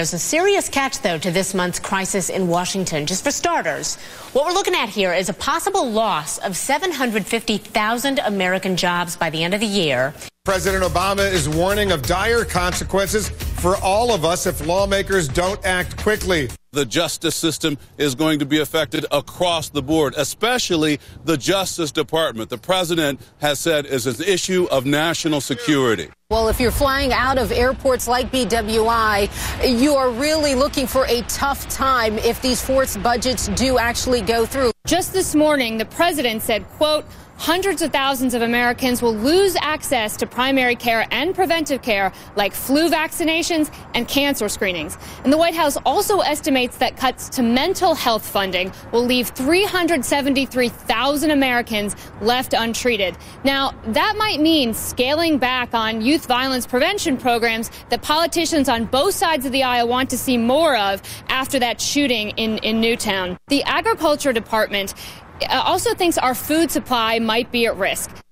There's a serious catch, though, to this month's crisis in Washington. Just for starters, what we're looking at here is a possible loss of 750,000 American jobs by the end of the year. President Obama is warning of dire consequences for all of us if lawmakers don't act quickly. The justice system is going to be affected across the board, especially the Justice Department. The president has said is an issue of national security. Well, if you're flying out of airports like BWI, you are really looking for a tough time if these forced budgets do actually go through. Just this morning, the president said, quote, hundreds of thousands of Americans will lose access to primary care and preventive care like flu vaccinations and cancer screenings. And the White House also estimates that cuts to mental health funding will leave 373,000 Americans left untreated. Now, that might mean scaling back on youth violence prevention programs that politicians on both sides of the aisle want to see more of after that shooting in Newtown. The Agriculture Department also thinks our food supply might be at risk.